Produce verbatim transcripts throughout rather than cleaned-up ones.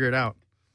it out.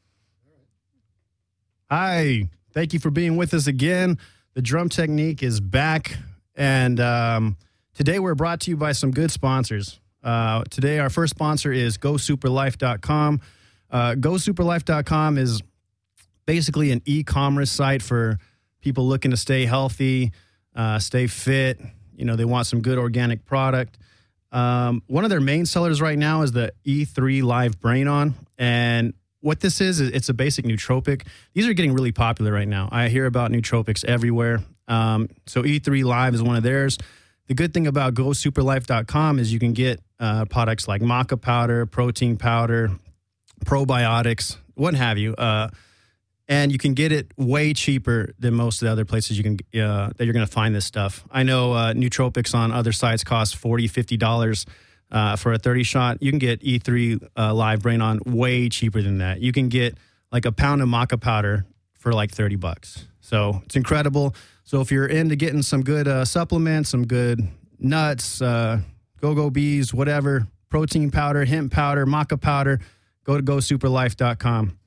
Hi. Thank you for being with us again. The Drum Technique is back. And um, today we're brought to you by some good sponsors. Uh, today our first sponsor is go super life dot com. Uh, go super life dot com is basically an e-commerce site for people looking to stay healthy, uh, stay fit. You know, they want some good organic product. Um, one of their main sellers right now is the E three Live Brain On. And what this is, is it's a basic nootropic. These are getting really popular right now. I hear about nootropics everywhere. Um, so E three Live is one of theirs. The good thing about go super life dot com is you can get uh, products like maca powder, protein powder, probiotics, what have you. Uh, and you can get it way cheaper than most of the other places you can uh, that you're going to find this stuff. I know uh, nootropics on other sites cost forty dollars, fifty dollars uh, for a thirty shot. You can get E three uh, Live Brain On way cheaper than that. You can get like a pound of maca powder for like thirty bucks. So it's incredible. So if you're into getting some good uh, supplements, some good nuts, uh, go-go bees, whatever, protein powder, hemp powder, maca powder, go to go super life dot com.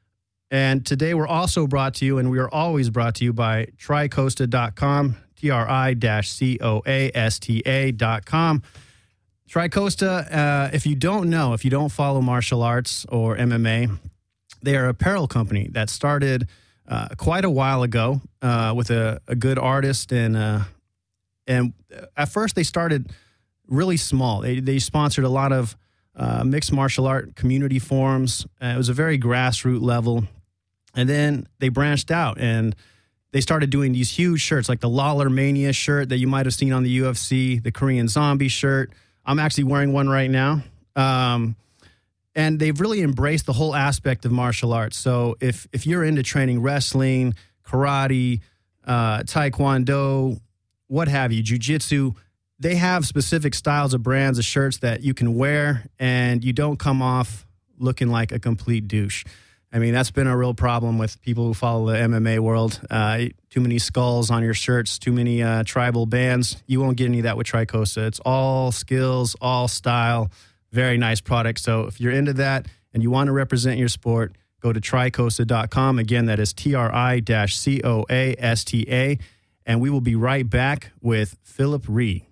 And today we're also brought to you, and we are always brought to you by tri costa dot com, T R I C O A S T A dot com. Tri-Costa, uh, if you don't know, if you don't follow martial arts or M M A, they are an apparel company that started uh, quite a while ago uh, with a, a good artist. And uh, and at first they started really small. They, they sponsored a lot of uh, mixed martial art community forums. Uh, it was a very grassroots level. And then they branched out and they started doing these huge shirts like the Lawler Mania shirt that you might have seen on the U F C, the Korean Zombie shirt. I'm actually wearing one right now. Um, and they've really embraced the whole aspect of martial arts. So if if you're into training wrestling, karate, uh, taekwondo, what have you, jiu-jitsu, they have specific styles of brands of shirts that you can wear and you don't come off looking like a complete douche. I mean, that's been a real problem with people who follow the M M A world. Uh, too many skulls on your shirts, too many uh, tribal bands. You won't get any of that with Tri-Costa. It's all skills, all style, very nice product. So if you're into that and you want to represent your sport, go to tri costa dot com. Again, that is T R I C O A S T A. And we will be right back with Philip Rhee.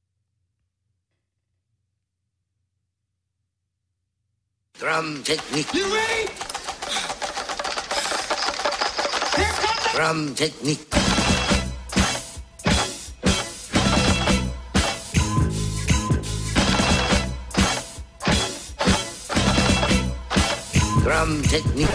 Drum technique. You ready? Drum technique. Drum technique.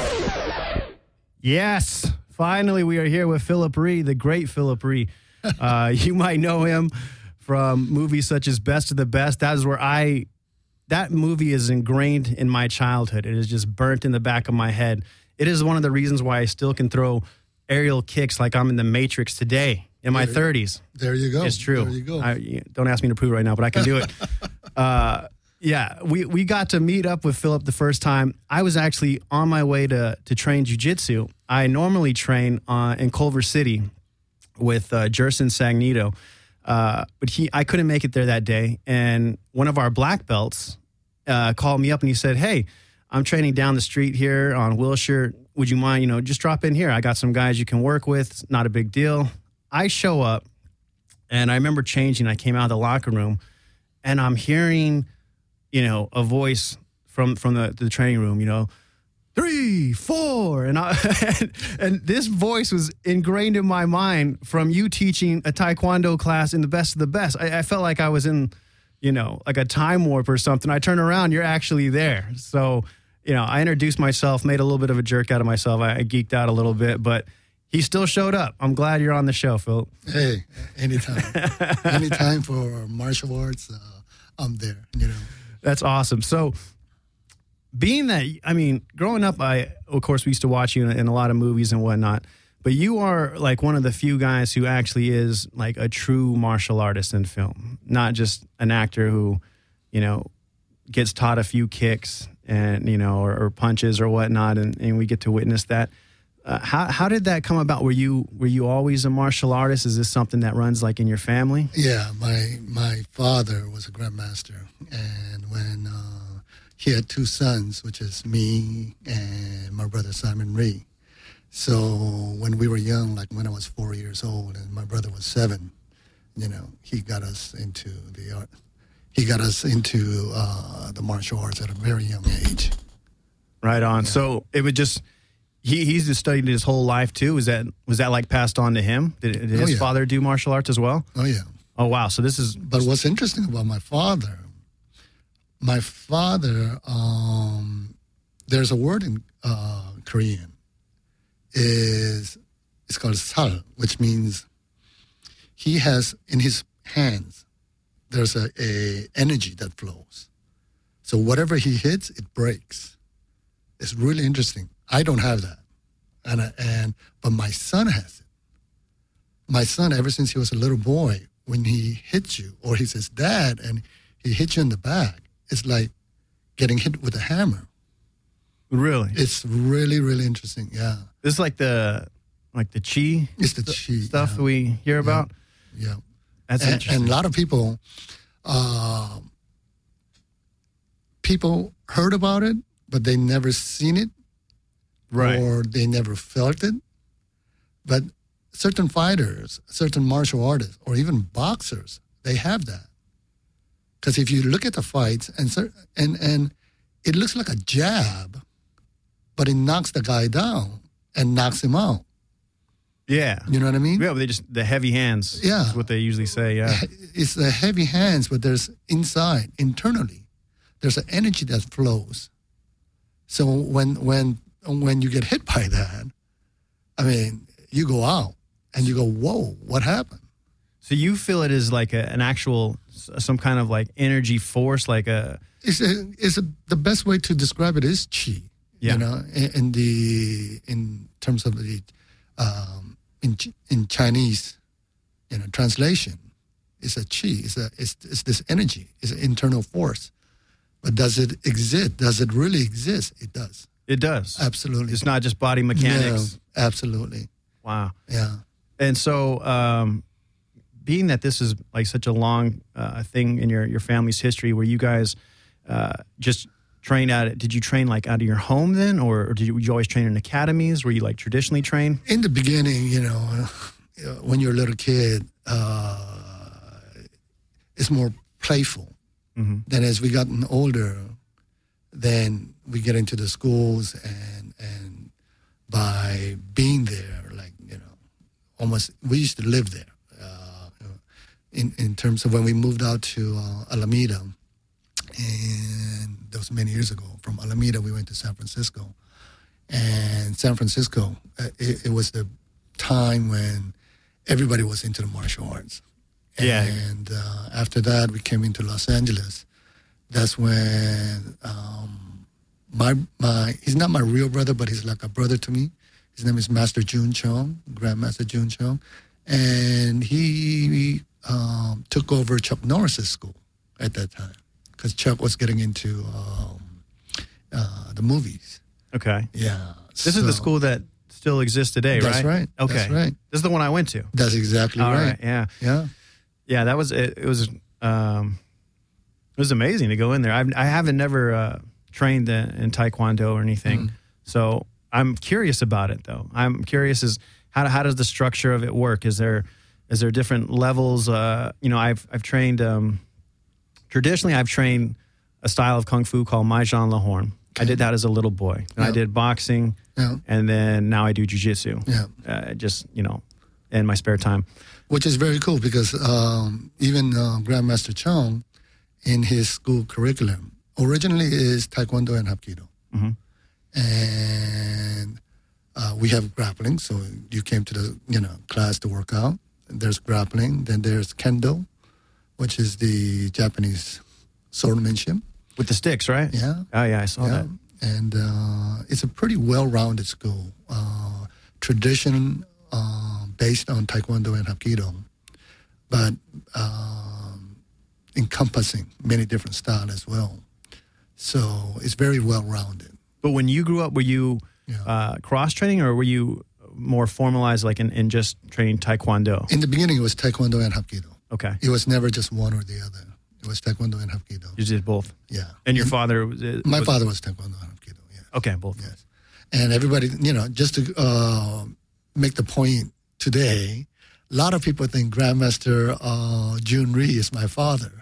Yes, finally we are here with Philip Rhee, the great Philip Rhee. Uh, you might know him from movies such as Best of the Best. That is where I, that movie is ingrained in my childhood. It is just burnt in the back of my head. It is one of the reasons why I still can throw aerial kicks like I'm in the Matrix today in my there, thirties. There you go. It's true. There you go. I, don't ask me to prove it right now, but I can do it. uh, yeah, we, we got to meet up with Philip the first time. I was actually on my way to, to train jiu-jitsu. I normally train uh, in Culver City with uh, Jerson Sagnito, uh, but he I couldn't make it there that day. And one of our black belts uh, called me up and he said, hey, I'm training down the street here on Wilshire. Would you mind, you know, just drop in here? I got some guys you can work with. It's not a big deal. I show up, and I remember changing. I came out of the locker room, and I'm hearing, you know, a voice from from the, the training room, you know, three, four. And, I, and, and this voice was ingrained in my mind from you teaching a Taekwondo class in the Best of the Best. I, I felt like I was in, you know, like a time warp or something. I turn around, you're actually there. So, you know, I introduced myself, made a little bit of a jerk out of myself. I, I geeked out a little bit, but he still showed up. I'm glad you're on the show, Phil. Hey, anytime. Anytime for martial arts, uh, I'm there, you know. That's awesome. So being that, I mean, growing up, I, of course, we used to watch you in, in a lot of movies and whatnot, but you are like one of the few guys who actually is like a true martial artist in film, not just an actor who, you know, gets taught a few kicks and, you know, or, or punches or whatnot, and, and we get to witness that. Uh, how how did that come about? Were you were you always a martial artist? Is this something that runs like in your family? Yeah, my my father was a grandmaster, and when uh, he had two sons, which is me and my brother Simon Ree. So when we were young, like when I was four years old and my brother was seven, you know, he got us into the art. He got us into uh, the martial arts at a very young age. Right on. Yeah. So it would just he he's just studied his whole life too. Was that was that like passed on to him? Did, did his oh, yeah. father do martial arts as well? Oh yeah. Oh wow. So this is. But what's interesting about my father? My father. Um, there's a word in uh, Korean. Is it's called sal, which means he has in his hands. There's a, a energy that flows. So whatever he hits, it breaks. It's really interesting. I don't have that. And, I, and but my son has it. My son, ever since he was a little boy, when he hits you, or he says, Dad, and he hits you in the back, it's like getting hit with a hammer. Really? It's really, really interesting, yeah. This is like the like the chi, it's the st- chi stuff yeah. we hear about? Yeah. yeah. That's and, interesting. And a lot of people, uh, people heard about it, but they never seen it, right? Or they never felt it. But certain fighters, certain martial artists, or even boxers, they have that. Because if you look at the fights, and and and it looks like a jab, but it knocks the guy down and knocks him out. Yeah. You know what I mean? Yeah, but they just, the heavy hands yeah. is what they usually say, yeah. It's the heavy hands, but there's inside, internally, there's an energy that flows. So when when when you get hit by that, I mean, you go out and you go, whoa, what happened? So you feel it is like a, an actual, some kind of like energy force, like a... It's a, it's a, the best way to describe it is chi. Yeah. You know, in, in the, in terms of the, um, in in Chinese, you know, translation, it's a chi. It's a it's, it's this energy. It's an internal force. But does it exist? Does it really exist? It does. It does. Absolutely. It's not just body mechanics. No, absolutely. Wow. Yeah. And so, um, being that this is like such a long uh, thing in your your family's history, where you guys uh, just trained at it, did you train like out of your home then, or, or did you, you always train in academies? Were you like traditionally trained? In the beginning, you know, uh, when you're a little kid, uh, it's more playful. Mm-hmm. Then as we gotten older, then we get into the schools, and and by being there, like, you know, almost, we used to live there. Uh, in in terms of when we moved out to uh, Alameda, and that was many years ago. From Alameda, we went to San Francisco. And San Francisco, it, it was the time when everybody was into the martial arts. Yeah. And uh, after that, we came into Los Angeles. That's when um, my my he's not my real brother, but he's like a brother to me. His name is Master Jun Chong, Grandmaster Jun Chong. And he um, took over Chuck Norris's school at that time, because Chuck was getting into um, uh, the movies. Okay. Yeah. This so, is the school that still exists today, right? That's right. Okay. That's right. This is the one I went to. That's exactly All right. right. Yeah. Yeah. Yeah, that was, it, it was, um, it was amazing to go in there. I've, I haven't never uh, trained in, in Taekwondo or anything. Mm. So I'm curious about it, though. I'm curious as how, how does the structure of it work? Is there, is there different levels? Uh, you know, I've, I've trained, um, traditionally I've trained a style of Kung Fu called Mai Zhan Lahorn. Okay. I did that as a little boy. And yeah. I did boxing, yeah. and then now I do jiu-jitsu. Yeah. Uh, just, you know, in my spare time. Which is very cool, because um, even uh, Grandmaster Chong, in his school curriculum, originally is Taekwondo and Hapkido. Mm-hmm. And uh, we have grappling, so you came to the, you know, class to work out. There's grappling. Then there's Kendo, which is the Japanese swordmanship. With the sticks, right? Yeah. Oh, yeah, I saw yeah. that. And uh, it's a pretty well-rounded school. Uh, tradition uh, based on Taekwondo and Hapkido, but um, encompassing many different styles as well. So it's very well-rounded. But when you grew up, were you yeah. uh, cross-training, or were you more formalized, like in, in just training Taekwondo? In the beginning, it was Taekwondo and Hapkido. Okay. It was never just one or the other. It was Taekwondo and Hapkido. You did both? Yeah. And your father? Was, My was, father was Taekwondo and Hapkido, yeah. Okay, both. Yes. And everybody, you know, just to uh, make the point today, a lot of people think Grandmaster uh, Jun Rhee is my father.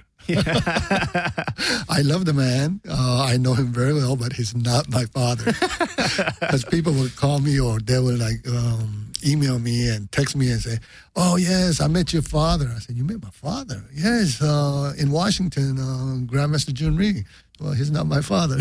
I love the man. Uh, I know him very well, but he's not my father. Because people will call me or they will like um, email me and text me and say, "Oh yes, I met your father." I said, "You met my father?" "Yes, uh, in Washington, uh, Grandmaster Jun Rhee." "Well, he's not my father."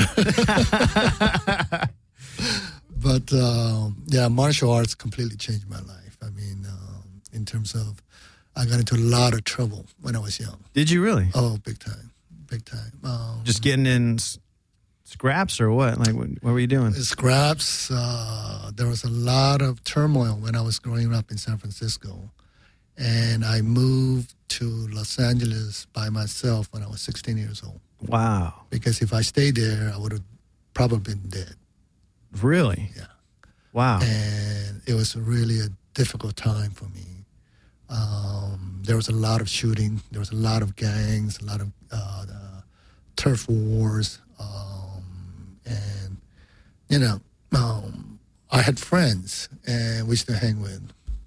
But uh, yeah, martial arts completely changed my life. I mean, uh, in terms of, I got into a lot of trouble when I was young. Did you really? Oh, big time, big time. Um, Just getting in s- scraps or what? Like, what, what were you doing? Scraps. Uh, there was a lot of turmoil when I was growing up in San Francisco, and I moved to Los Angeles by myself when I was sixteen years old. Wow. Because if I stayed there, I would have probably been dead. Really? Yeah. Wow. And it was really a difficult time for me. Um, there was a lot of shooting. There was a lot of gangs, a lot of uh, uh, turf wars. Um, and, you know, um, I had friends and we used to hang with.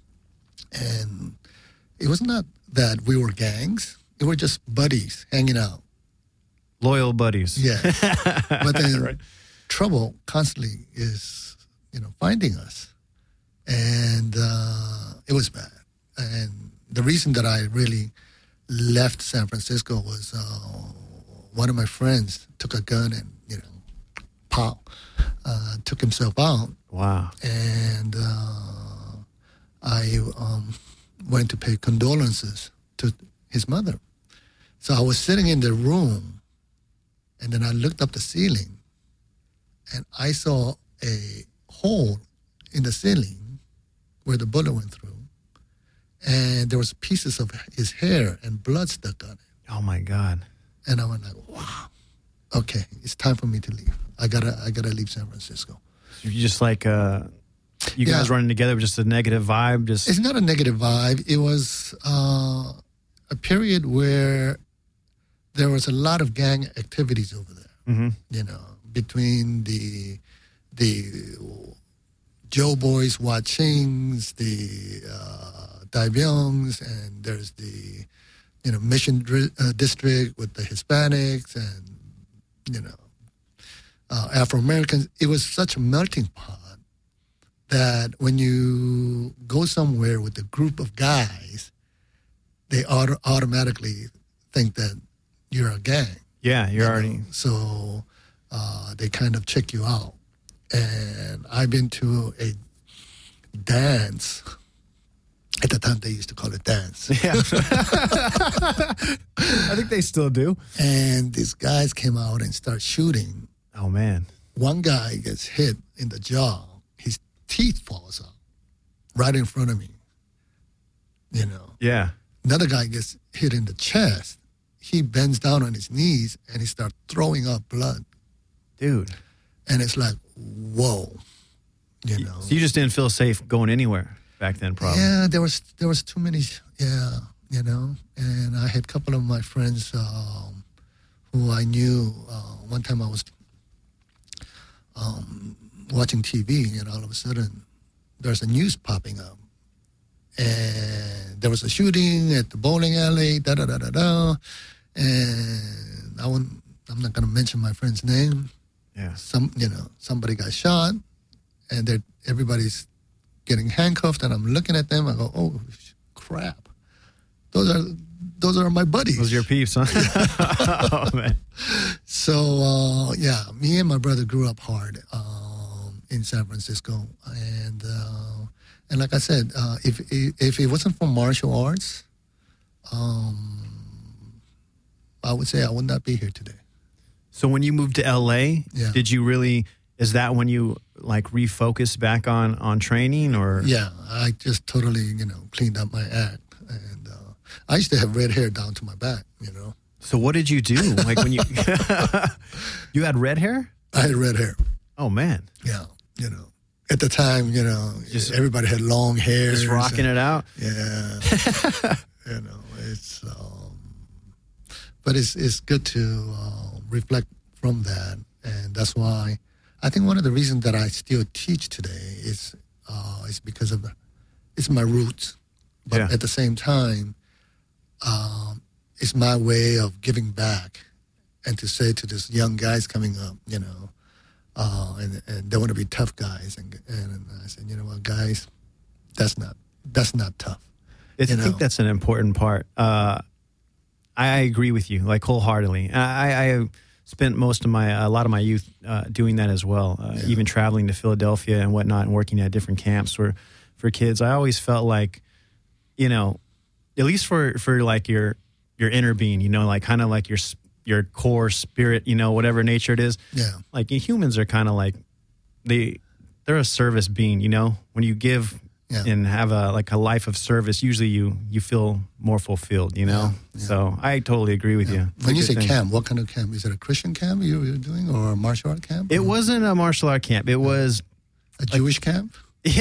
And it was not that we were gangs. It were just buddies hanging out. Loyal buddies. Yeah. But then Right. trouble constantly is, you know, finding us. And uh, it was bad. And the reason that I really left San Francisco was uh, one of my friends took a gun and, you know, pow, uh, took himself out. Wow. And uh, I um, went to pay condolences to his mother. So I was sitting in the room, and then I looked up the ceiling, and I saw a hole in the ceiling where the bullet went through. And there was pieces of his hair and blood stuck on it. Oh my God. And I went like, wow, okay, it's time for me to leave. I gotta, I gotta leave San Francisco. You just like, uh, you Yeah. guys running together, just a negative vibe. Just It's not a negative vibe. It was uh, a period where there was a lot of gang activities over there. hmm You know, between the the Joe Boys, Hua Chings, the uh, Dai Byungs, and there's the, you know, Mission Dri- uh, District with the Hispanics and, you know, uh, Afro-Americans. It was such a melting pot that when you go somewhere with a group of guys, they auto- automatically think that you're a gang. yeah, you're you already. know? So uh, they kind of check you out. And I've been to a dance. At the time, they used to call it dance. Yeah. I think they still do. And these guys came out and start shooting. Oh man. One guy gets hit in the jaw. His teeth falls out right in front of me. You know. Yeah. Another guy gets hit in the chest. He bends down on his knees and he starts throwing up blood. Dude. And it's like, whoa, you know. So you just didn't feel safe going anywhere back then, probably. Yeah, there was there was too many, yeah, you know. And I had a couple of my friends um, who I knew. Uh, one time I was um, watching T V, and all of a sudden there's a news popping up. And there was a shooting at the bowling alley, da da da da da. And I won't, I'm not going to mention my friend's name. Yeah. Some, you know, somebody got shot, and they're, everybody's getting handcuffed, and I'm looking at them. I go, oh crap, those are those are my buddies. Those are your peeps, huh? Oh man. So uh, yeah, me and my brother grew up hard um, in San Francisco, and uh, and like I said, uh, if if it wasn't for martial arts, um, I would say I would not be here today. So when you moved to L A, Yeah. did you really? Is that when you like refocused back on on training, or? Yeah, I just totally, you know, cleaned up my act. And uh, I used to have red hair down to my back, you know. So what did you do? Like when you you had red hair? I had red hair. Oh man, Yeah, you know. At the time, you know, Just- everybody had long hair. just rocking it out. Yeah. you know, it's, um, but it's, it's good to uh, reflect from that. And that's why I think one of the reasons that I still teach today is uh, is because of the, it's my roots, but Yeah. at the same time, um, it's my way of giving back, and to say to these young guys coming up, you know, uh, and and they want to be tough guys, and and I said, you know what, guys, that's not that's not tough. It's, You I think know. that's an important part. Uh, I, I agree with you, like wholeheartedly. I, I spent most of my, a lot of my youth uh, doing that as well, uh, Yeah. even traveling to Philadelphia and whatnot and working at different camps for, for kids. I always felt like, you know, at least for, for like your, your inner being, you know, like kind of like your, s- your core spirit, you know, whatever nature it is. Yeah, Like humans are kind of like, they, they're a service being, you know, when you give Yeah. and have a like a life of service, usually you you feel more fulfilled, you know. Yeah, yeah. So I totally agree with you. It's a when you good say thing. camp, what kind of camp? Is it a Christian camp you were doing, or a martial art camp? It or wasn't a martial art camp. It was, a Jewish camp.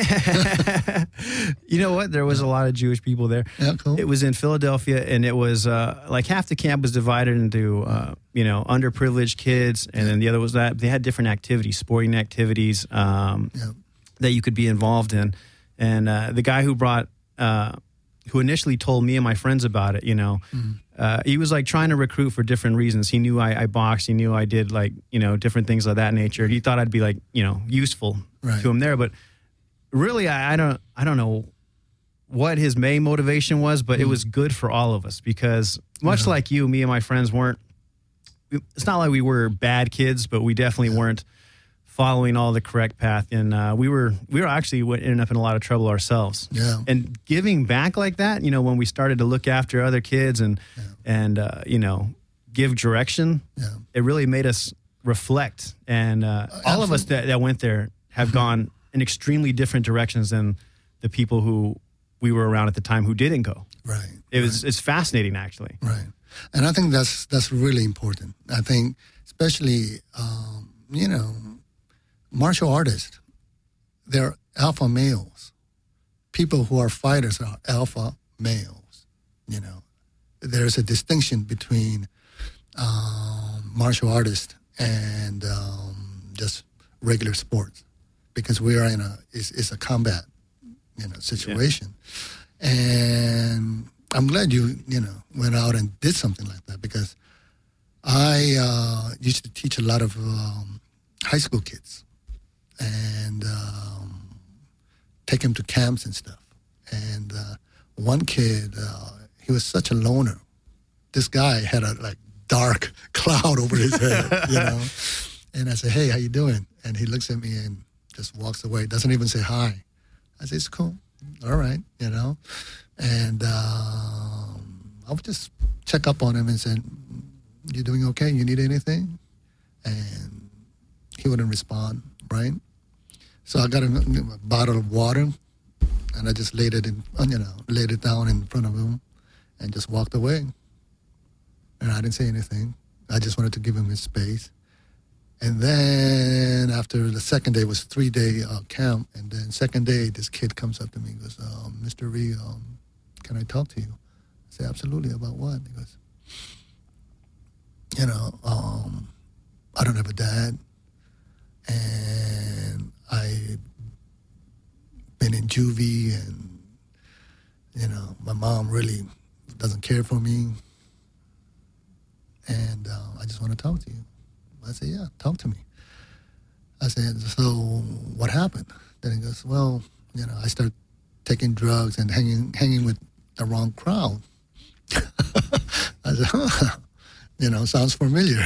yeah. You know what? There was a lot of Jewish people there. Yeah, cool. It was in Philadelphia, and it was uh, like half the camp was divided into uh, you know underprivileged kids, and then the other was that they had different activities, sporting activities um, Yeah. that you could be involved in. And uh, the guy who brought, uh, who initially told me and my friends about it, you know, uh, he was like trying to recruit for different reasons. He knew I, I boxed. He knew I did like, you know, different things of that nature. He thought I'd be like, you know, useful Right. to him there. But really, I, I don't, I don't know what his main motivation was, but it was good for all of us because much like you, me and my friends weren't, it's not like we were bad kids, but we definitely weren't following all the correct path, and uh, we were we were actually went- ended up in a lot of trouble ourselves. Yeah. And giving back like that, you know, when we started to look after other kids and and uh, you know give direction, Yeah. it really made us reflect. And uh, all of us that, that went there have gone in extremely different directions than the people who we were around at the time who didn't go. Right. It was it's fascinating actually. Right. And I think that's that's really important. I think especially um, you know, martial artists, they're alpha males. People who are fighters are alpha males. You know, there's a distinction between um, martial artists and um, just regular sports because we are in a it's, it's a combat, you know, situation. And I'm glad you you know went out and did something like that because I uh, used to teach a lot of um, high school kids and um, take him to camps and stuff. And uh, one kid, uh, he was such a loner. This guy had a like dark cloud over his head, you know. And I said, "Hey, how you doing?" And he looks at me and just walks away. Doesn't even say hi. I said, "It's cool. All right," you know. And um, I would just check up on him and said, "You doing okay? You need anything?" And he wouldn't respond, right? So I got a, a bottle of water, and I just laid it in, you know, laid it down in front of him, and just walked away. And I didn't say anything. I just wanted to give him his space. And then after the second day, it was a three-day uh, camp, and then second day, this kid comes up to me and goes, um, "Mister Ree, um, can I talk to you?" I say, "Absolutely. About what?" He goes, "You know, um, I don't have a dad, and I've been in juvie, and, you know, my mom really doesn't care for me, and uh, I just want to talk to you." I said, "Yeah, talk to me." I said, "So what happened?" Then he goes, "Well, you know, I started taking drugs and hanging hanging with the wrong crowd." I said, "Huh, you know, sounds familiar."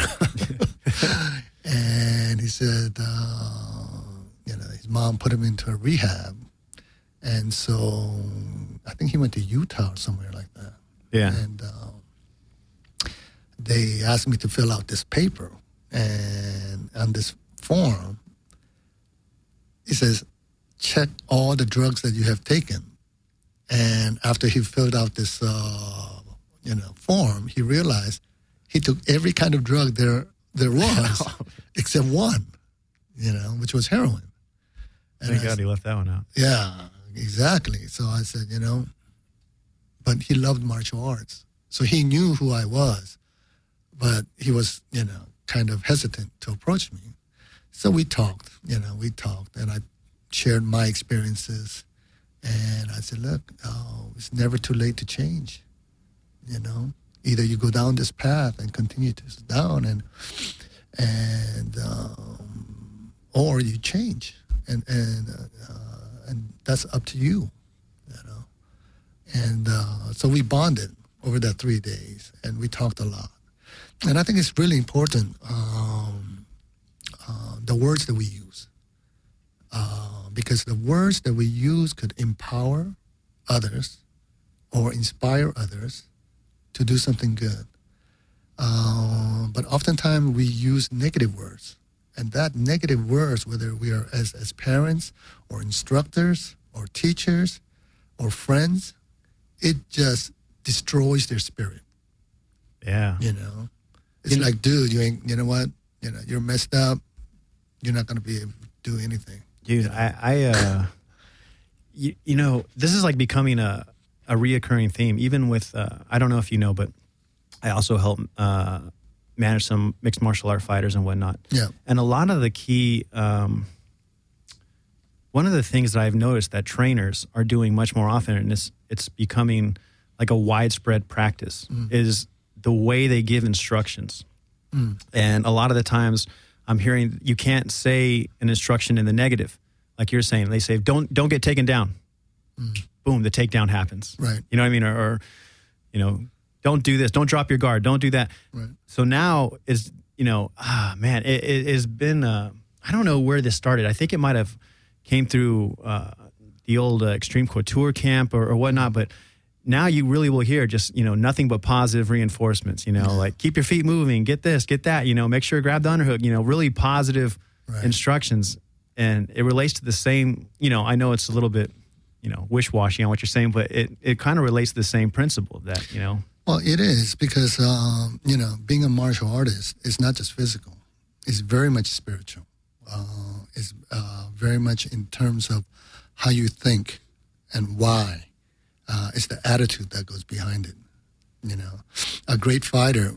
And he said, uh, you know, his mom put him into a rehab. And so I think he went to Utah or somewhere like that. Yeah. And uh, they asked me to fill out this paper. And on this form, it says, check all the drugs that you have taken. And after he filled out this, uh, you know, form, he realized he took every kind of drug there there was, except one, you know, which was heroin. And Thank I God he left that one out. yeah, exactly. So I said, you know, but he loved martial arts. So he knew who I was, but he was, you know, kind of hesitant to approach me. So we talked, you know, we talked, and I shared my experiences. And I said, look, oh, it's never too late to change, you know. Either you go down this path and continue to down, and and um, or you change, and and uh, and that's up to you, you know. And uh, so we bonded over that three days, and we talked a lot. And I think it's really important, um, uh, the words that we use, uh, because the words that we use could empower others or inspire others to do something good. Uh, but oftentimes we use negative words. And that negative words, whether we are as, as parents or instructors or teachers or friends, it just destroys their spirit. Yeah. You know? It's like, dude, you ain't, you know what? You know, you're messed up. You're not going to be able to do anything. Dude, you know? I, I uh, you, you know, this is like becoming a, a reoccurring theme, even with, uh, I don't know if you know, but I also help uh, manage some mixed martial art fighters and whatnot. Yeah. And a lot of the key, um, one of the things that I've noticed that trainers are doing much more often, and it's, it's becoming like a widespread practice, mm. is the way they give instructions. Mm. And a lot of the times I'm hearing you can't say an instruction in the negative. Like you're saying, they say, don't, don't get taken down. Mm. Boom, the takedown happens. Right. You know what I mean? Or, or, you know, don't do this. Don't drop your guard. Don't do that. Right. So now is, you know, ah, man, it, it has been, uh, I don't know where this started. I think it might have came through uh, the old uh, Extreme Couture camp or, or whatnot, but now you really will hear just, you know, nothing but positive reinforcements, you know, yeah. like keep your feet moving, get this, get that, you know, make sure you grab the underhook, you know, really positive right. instructions. And it relates to the same, you know, I know it's a little bit, you know, wish-washy on what you're saying, but it, it kind of relates to the same principle that, you know. Well, it is because, um, you know, being a martial artist is not just physical. It's very much spiritual. Uh, it's uh, very much in terms of how you think and why. Uh, it's the attitude that goes behind it. You know, a great fighter,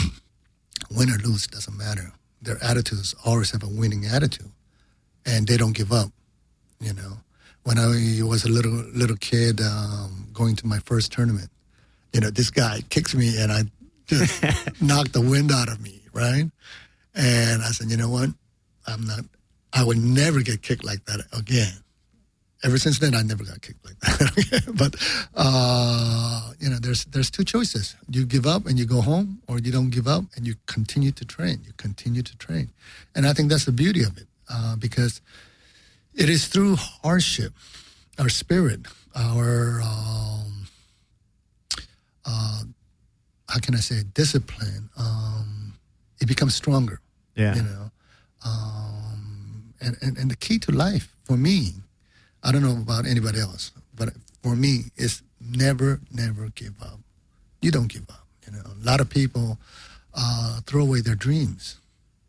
win or lose, doesn't matter. Their attitudes always have a winning attitude, and they don't give up, you know. When I was a little little kid um, going to my first tournament, you know, this guy kicks me and I just knocked the wind out of me, right? And I said, you know what? I'm not, I would never get kicked like that again. Ever since then, I never got kicked like that. But, uh, you know, there's there's two choices. You give up and you go home, or you don't give up and you continue to train. You continue to train. And I think that's the beauty of it, uh, because it is through hardship, our spirit, our, um, uh, how can I say, it? discipline, um, it becomes stronger. Yeah. You know, um, and, and, and the key to life for me, I don't know about anybody else, but for me, is never, never give up. You don't give up. You know, a lot of people uh, throw away their dreams,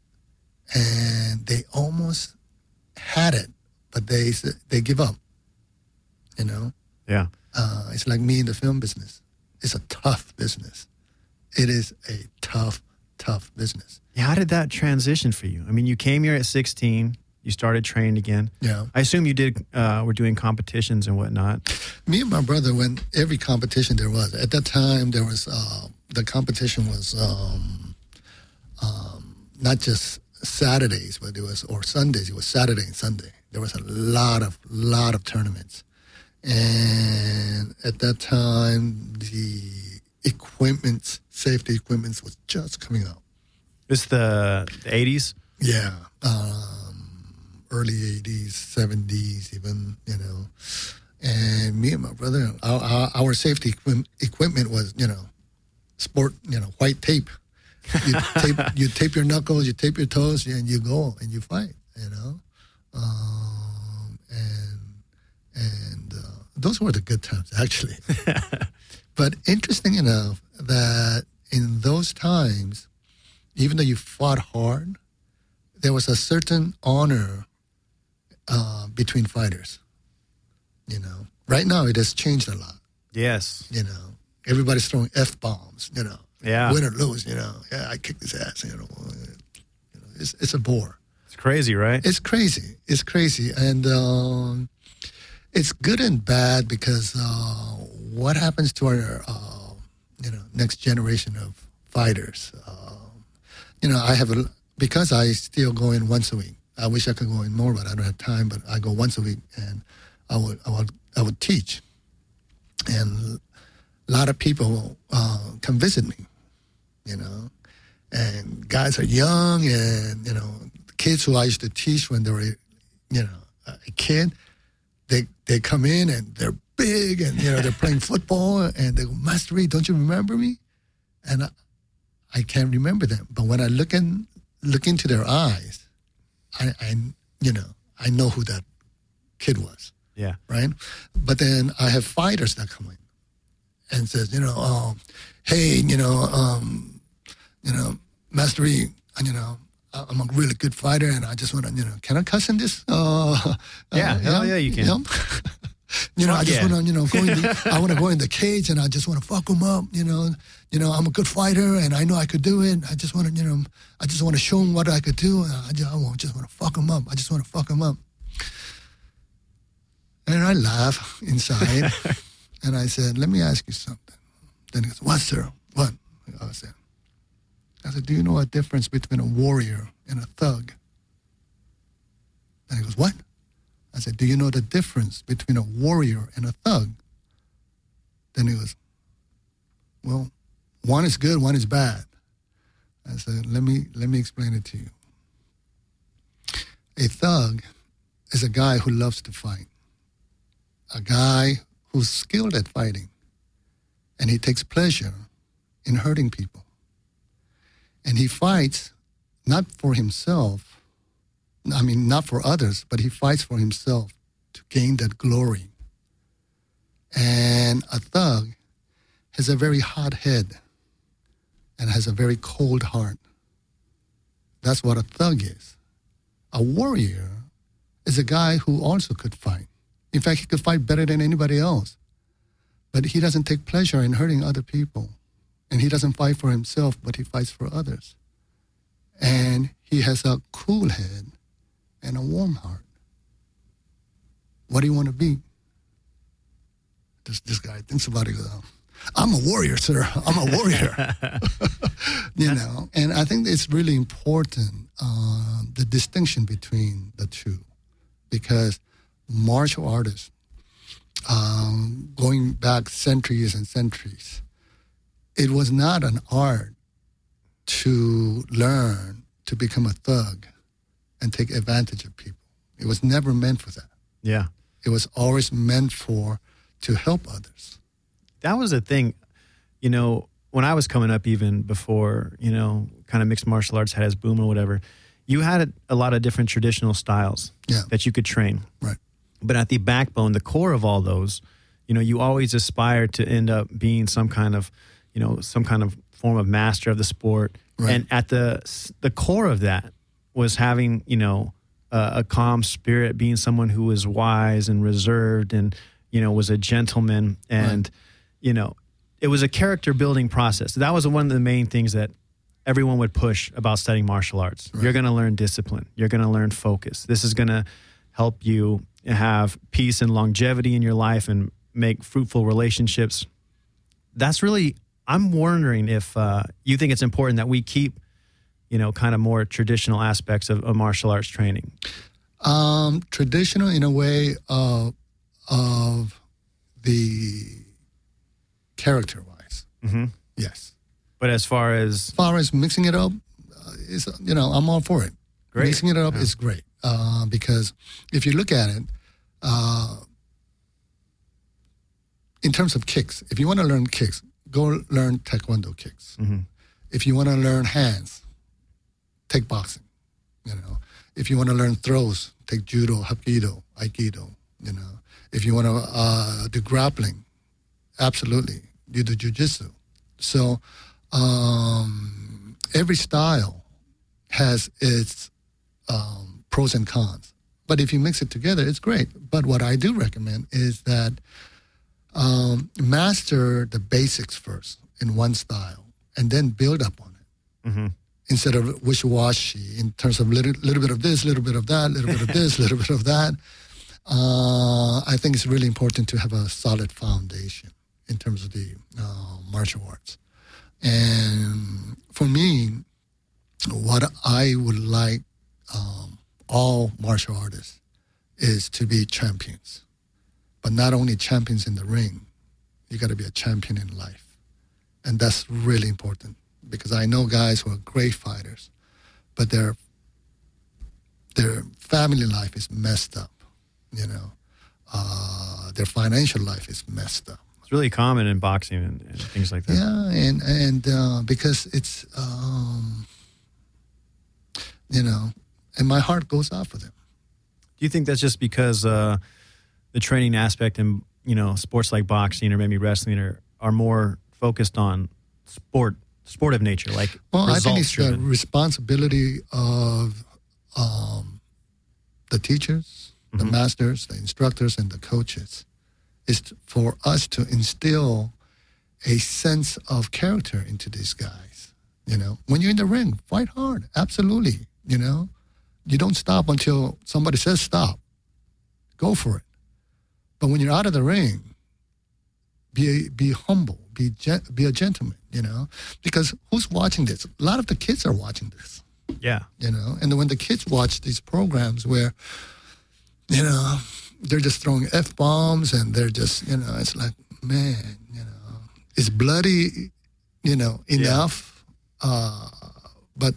and they almost had it, but they they give up. You know. Yeah. Uh, it's like me in the film business. It's a tough business. It is a tough, tough business. Yeah, how did that transition for you? I mean, you came here at sixteen. You started training again. Yeah. I assume you did, uh, were doing competitions and whatnot. Me and my brother went every competition there was. At that time, there was, uh, the competition was um, um, not just Saturdays, but it was, or Sundays. It was Saturday and Sunday. There was a lot of, lot of tournaments. And at that time, the equipment, safety equipment was just coming out. This the, the eighties? Yeah. Um, early eighties, seventies even, you know. And me and my brother, our, our, our safety equi- equipment was, you know, sport, you know, white tape. You tape, you tape your knuckles, you tape your toes, and you go and you fight, you know. Um, and and uh, those were the good times, actually. But interesting enough that in those times, even though you fought hard, there was a certain honor uh, between fighters, you know. Right now, it has changed a lot. Yes. You know, everybody's throwing F-bombs, you know. Yeah. Win or lose, you know. Yeah, I kicked his ass, you know. You know it's, it's a bore. It's crazy, right? It's crazy. It's crazy. And um, it's good and bad because uh, what happens to our, uh, you know, next generation of fighters? Uh, you know, I have, a, because I still go in once a week. I wish I could go in more, but I don't have time. But I go once a week, and I would, I would, I would teach. And a lot of people uh, come visit me, you know. And guys are young, and, you know, kids who I used to teach when they were, you know, a kid, they they come in and they're big and, you know, they're playing football and they go, Master Reed, don't you remember me? And I, I can't remember them. But when I look in, look into their eyes, I, I, you know, I know who that kid was. Yeah. Right? But then I have fighters that come in and says, you know, oh, hey, you know, um, you know, Master Reed, you know, I'm a really good fighter, and I just want to, you know, can I cuss in this? Uh, yeah, uh, hell yeah, you can. You know, you know I just yeah. want to, you know, go in the, I want to go in the cage, and I just want to fuck them up. You know, you know, I'm a good fighter, and I know I could do it. I just want to, you know, I just want to show them what I could do. And I just, I just want to fuck them up. I just want to fuck them up. And I laugh inside, and I said, "Let me ask you something." Then he goes, "What, sir? What?" I said. I said, do you know a difference between a warrior and a thug? And he goes, what? I said, do you know the difference between a warrior and a thug? Then he goes, well, one is good, one is bad. I said, let me let me explain it to you. A thug is a guy who loves to fight, a guy who's skilled at fighting, and he takes pleasure in hurting people. And he fights not for himself, I mean, not for others, but he fights for himself to gain that glory. And a thug has a very hot head and has a very cold heart. That's what a thug is. A warrior is a guy who also could fight. In fact, he could fight better than anybody else. But he doesn't take pleasure in hurting other people. And he doesn't fight for himself, but he fights for others. And he has a cool head and a warm heart. What do you want to be? This this guy thinks about it. Goes, I'm a warrior, sir. I'm a warrior. You know, and I think it's really important, uh, the distinction between the two. Because martial artists, um, going back centuries and centuries, it was not an art to learn to become a thug and take advantage of people. It was never meant for that. Yeah. It was always meant for to help others. That was the thing, you know, when I was coming up, even before, you know, kind of mixed martial arts had its boom or whatever, you had a, a lot of different traditional styles yeah. that you could train. Right. But at the backbone, the core of all those, you know, you always aspire to end up being some kind of, you know, some kind of form of master of the sport. Right. And at the the core of that was having, you know, a, a calm spirit, being someone who was wise and reserved and, you know, was a gentleman. And, right. you know, it was a character building process. That was one of the main things that everyone would push about studying martial arts. Right. You're going to learn discipline. You're going to learn focus. This is going to help you have peace and longevity in your life and make fruitful relationships. That's really, I'm wondering if uh, you think it's important that we keep, you know, kind of more traditional aspects of, of martial arts training. Um, traditional in a way of, of the character-wise. Mm-hmm. Yes. But as far as... As far as mixing it up, uh, is, you know, I'm all for it. Great. Mixing it up yeah. is great. Uh, because if you look at it, uh, in terms of kicks, if you want to learn kicks, go learn Taekwondo kicks. Mm-hmm. If you want to learn hands, take boxing. You know, if you want to learn throws, take judo, hapkido, aikido. You know, if you want to uh, do grappling, absolutely, you do jujitsu. So um, every style has its um, pros and cons. But if you mix it together, it's great. But what I do recommend is that um, master the basics first in one style and then build up on it. Mm-hmm. instead of wishy-washy in terms of little, little bit of this, little bit of that, little bit of this, little bit of that. Uh, I think it's really important to have a solid foundation in terms of the uh, martial arts. And for me, what I would like um, all martial artists is to be champions. But not only champions in the ring, you got to be a champion in life. And that's really important because I know guys who are great fighters, but their their family life is messed up, you know. Uh, their financial life is messed up. It's really common in boxing and, and things like that. Yeah, and, and uh, because it's, um, you know, and my heart goes out for them. Do you think that's just because uh, the training aspect in, you know, sports like boxing or maybe wrestling are, are more focused on sport, sportive nature, like well, I think it's driven? the responsibility of um, the teachers, the mm-hmm. masters, the instructors, and the coaches is to, for us to instill a sense of character into these guys. You know, when you're in the ring, fight hard. Absolutely. You know, you don't stop until somebody says stop. Go for it. But when you're out of the ring, be a, be humble, be gen, be a gentleman. You know, because who's watching this? A lot of the kids are watching this. Yeah. You know, and when the kids watch these programs where, you know, they're just throwing F-bombs and they're just, you know, it's like, man, you know, it's bloody, you know, enough. Yeah. Uh, but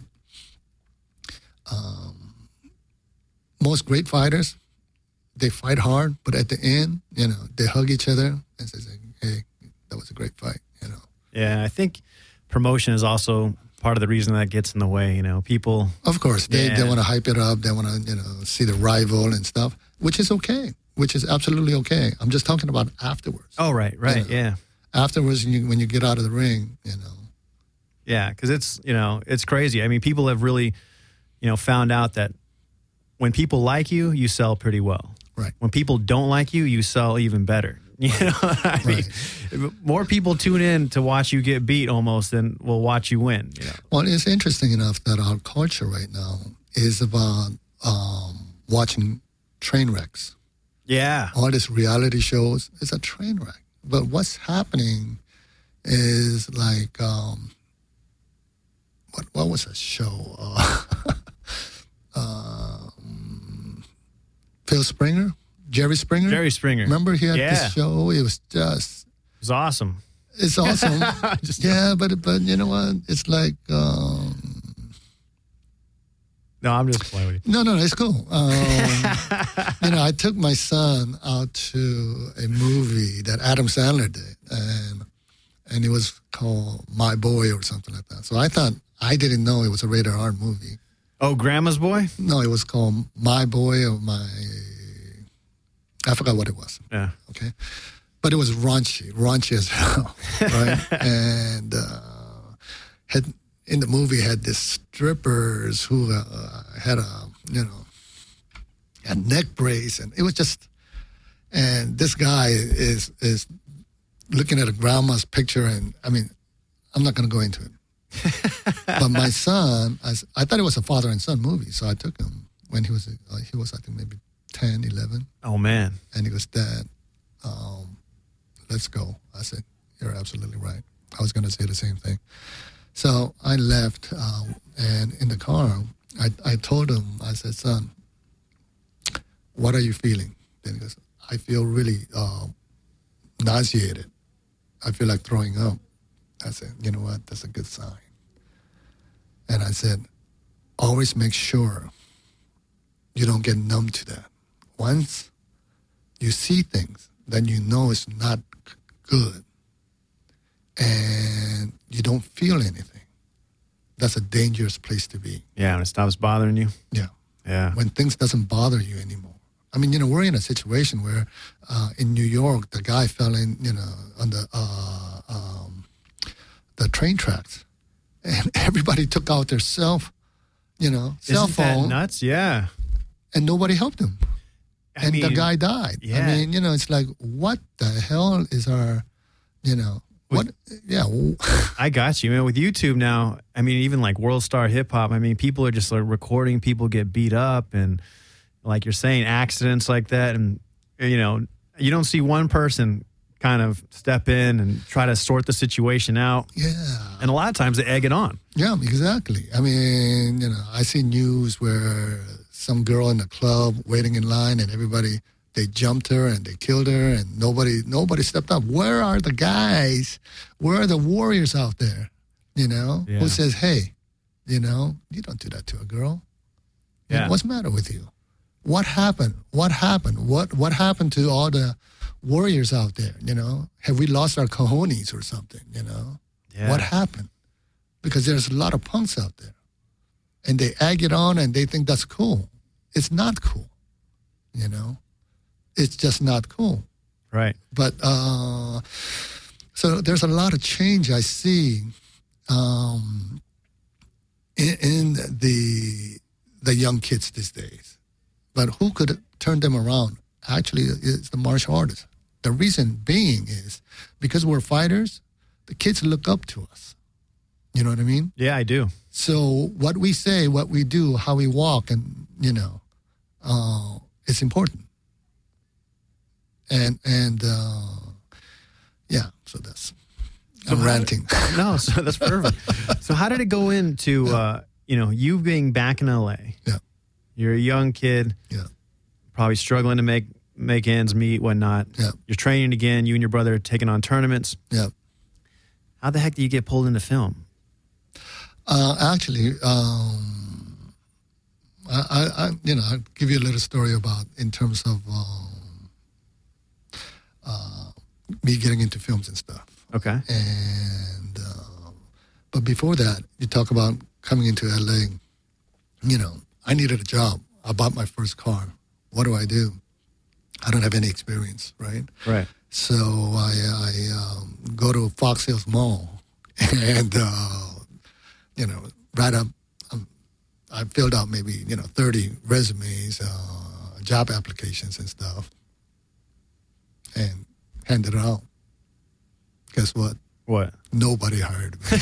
um, most great fighters, they fight hard, but at the end, you know, they hug each other and say, hey, that was a great fight, you know. Yeah, I think promotion is also part of the reason that gets in the way, you know, people. Of course, they, yeah. they want to hype it up. They want to, you know, see the rival and stuff, which is okay, which is absolutely okay. I'm just talking about afterwards. Oh, right, right, you know? yeah. Afterwards, you, when you get out of the ring, you know. Yeah, because it's, you know, it's crazy. I mean, people have really, you know, found out that when people like you, you sell pretty well. Right. When people don't like you, you sell even better. You know, I mean, right. more people tune in to watch you get beat almost than will watch you win. You know? Well, it's interesting enough that our culture right now is about um, watching train wrecks. Yeah. All these reality shows, it's a train wreck. But what's happening is like, um, what what was that show? Uh, um, Phil Springer? Jerry Springer? Jerry Springer. Remember he had yeah. this show? It was just... It was awesome. It's awesome. just, yeah, but but you know what? It's like... Um, no, I'm just playing with you. No, no, no, it's cool. Um, you know, I took my son out to a movie that Adam Sandler did, and and it was called My Boy or something like that. So I thought, I didn't know it was a rated R movie. Oh, Grandma's Boy? No, it was called My Boy or My... I forgot what it was. Yeah. Okay. But it was raunchy, raunchy as hell, right? and uh, had in the movie had these strippers who uh, had a, you know, a neck brace, and it was just, and this guy is is looking at a grandma's picture, and I mean, I'm not going to go into it. But my son, I, I thought it was a father and son movie, so I took him when he was, uh, he was I think maybe ten, eleven. Oh, man. And he goes, Dad, um, let's go. I said, you're absolutely right. I was going to say the same thing. So I left, uh, and in the car, I, I told him, I said, son, what are you feeling? Then he goes, I feel really uh, nauseated. I feel like throwing up. I said, you know what? That's a good sign. And I said, always make sure you don't get numb to that. Once you see things, then you know it's not good, and you don't feel anything. That's a dangerous place to be. Yeah, when it stops bothering you. Yeah. Yeah. When things doesn't bother you anymore. I mean, you know, we're in a situation where uh, in New York, the guy fell in, you know, on the, uh, um, the train tracks, and everybody took out their cell, you know, cell Isn't phone. that nuts? Yeah. And nobody helped him. I and mean, the guy died. Yeah. I mean, you know, it's like, what the hell is our, you know, What? Yeah. w- I got you, man. With YouTube now, I mean, even like World Star Hip Hop, I mean, people are just like recording people get beat up and, like you're saying, accidents like that. And, you know, you don't see one person kind of step in and try to sort the situation out. Yeah. And a lot of times they egg it on. Yeah, exactly. I mean, you know, I see news where some girl in a club waiting in line and everybody, they jumped her and they killed her and nobody nobody stepped up. Where are the guys? Where are the warriors out there? You know, Yeah. who says, hey, you know, you don't do that to a girl. You know, Yeah. what's the matter with you? What happened? What happened? What what happened to all the warriors out there? You know, have we lost our cojones or something? You know, Yeah. what happened? Because there's a lot of punks out there, and they egg it on and they think that's cool. It's not cool. You know, it's just not cool. Right. But uh, so there's a lot of change I see um, in, in the the young kids these days. But who could turn them around? Actually, it's the martial artists. The reason being is because we're fighters, the kids look up to us. You know what I mean? Yeah, I do. So what we say, what we do, how we walk, and, you know, uh, it's important. And, and uh, yeah, so that's, I'm how- ranting. No, so that's perfect. So how did it go into, uh, you know, you being back in L A? Yeah. You're a young kid, Yeah. probably struggling to make make ends meet, whatnot. Yeah. You're training again. You and your brother are taking on tournaments. Yeah. How the heck do you get pulled into film? Uh, actually, um, I, I, I, you know, I'll give you a little story about in terms of um, uh, me getting into films and stuff. Okay. And um, but before that, you talk about coming into L A. You know, I needed a job. I bought my first car. What do I do? I don't have any experience, right? Right. So I, I um, go to Fox Hills Mall and, uh, you know, write up, um, I filled out maybe, you know, thirty resumes, uh, job applications and stuff, and handed it out. Guess what? What? Nobody hired me.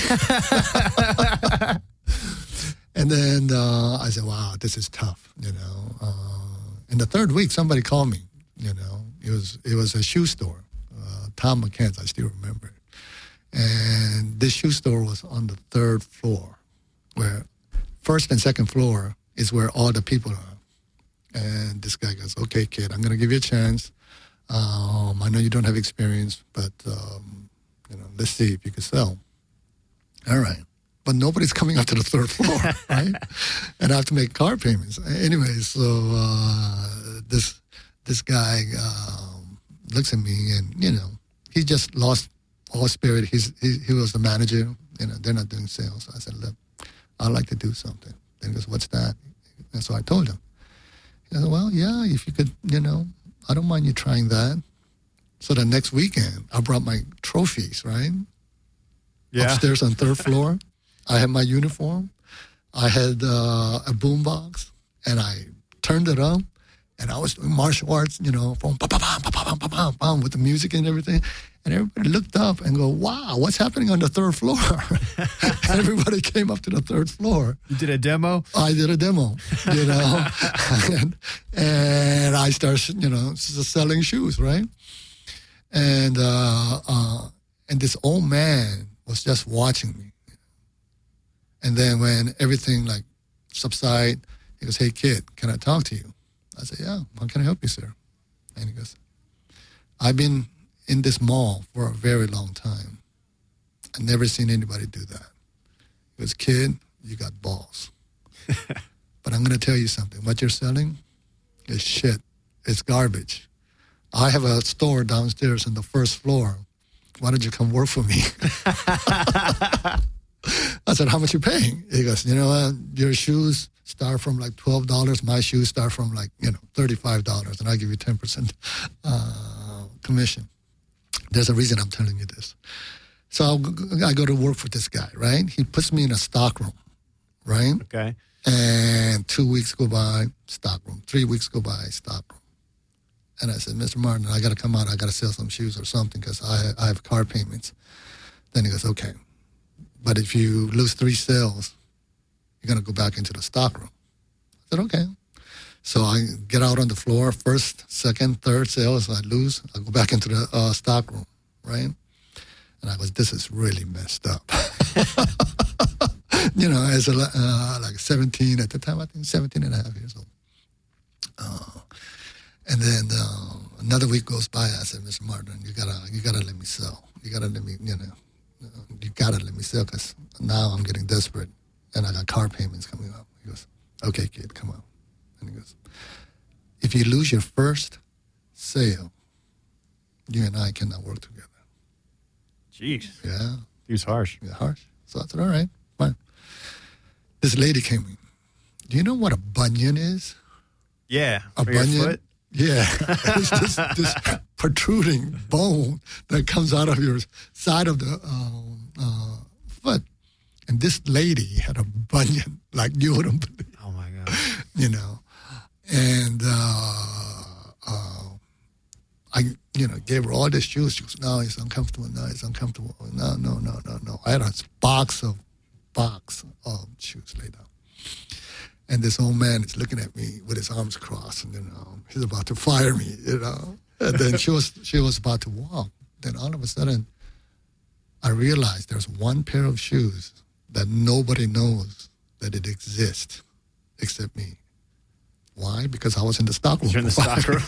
And then uh, I said, wow, this is tough, you know. Uh, in the third week, somebody called me, you know. It was it was a shoe store, uh, Tom McCann's, I still remember it. And this shoe store was on the third floor, where first and second floor is where all the people are. And this guy goes, okay, kid, I'm going to give you a chance. Um, I know you don't have experience, but, um, you know, let's see if you can sell. All right. But nobody's coming up to the third floor, right? And I have to make car payments. Anyway, so uh, this this guy um, looks at me, and you know, he just lost all spirit. He's he, he was the manager. You know, they're not doing sales. So I said, look, I'd like to do something. And he goes, what's that? And so I told him. He goes, well, yeah, if you could, you know, I don't mind you trying that. So the next weekend, I brought my trophies, right? Yeah. Upstairs on third floor. I had my uniform. I had uh, a boombox, and I turned it up, and I was doing martial arts, you know, from ba-ba-bam, ba-ba-bam, ba-bam, bam, with the music and everything. And everybody looked up and go, wow, what's happening on the third floor? And everybody came up to the third floor. You did a demo? I did a demo, you know, and, and I started, you know, s- selling shoes, right? And uh, uh, and this old man was just watching me. And then when everything like subside, he goes, hey, kid, can I talk to you? I said, yeah, how can I help you, sir? And he goes, I've been in this mall for a very long time. I've never seen anybody do that. He goes, kid, you got balls. But I'm going to tell you something. What you're selling is shit. It's garbage. I have a store downstairs on the first floor. Why don't you come work for me? I said, how much you paying? He goes, you know what? Your shoes start from like twelve dollars. My shoes start from like, you know, thirty-five dollars. And I give you ten percent uh, commission. There's a reason I'm telling you this. So I'll, g- I go to work for this guy, right? He puts me in a stock room, right? Okay. And two weeks go by, stock room. Three weeks go by, stock room. And I said, Mister Martin, I got to come out. I got to sell some shoes or something because I, I have car payments. Then he goes, okay. But if you lose three sales, you're going to go back into the stockroom. I said, okay. So I get out on the floor, first, second, third sales, I lose, I go back into the uh, stockroom, right? And I was, this is really messed up. You know, as a, uh, like seventeen at the time, I think seventeen and a half years old. Uh, and then uh, another week goes by. I said, Mister Martin, you gotta, you gotta let me sell. You gotta let me, you know, you gotta let me sell because now I'm getting desperate and I got car payments coming up. He goes, okay, kid, come on. And he goes, if you lose your first sale, you and I cannot work together. Jeez. Yeah. He was harsh. Yeah, harsh. So I said, all right, fine. This lady came in. Do you know what a bunion is? Yeah. A for your bunion? foot? Yeah. It's this, this protruding bone that comes out of your side of the um, uh, foot. And this lady had a bunion like you wouldn't believe. Oh, my God. You know. And uh, uh, I, you know, gave her all the shoes. She goes, no, it's uncomfortable. No, it's uncomfortable. No, no, no, no, no. I had a box of box of shoes laid out. And this old man is looking at me with his arms crossed, and you know, he's about to fire me, you know. And then she was she was about to walk. Then all of a sudden, I realized there's one pair of shoes that nobody knows that it exists except me. Why? Because I was in the stockroom. You're in the stockroom.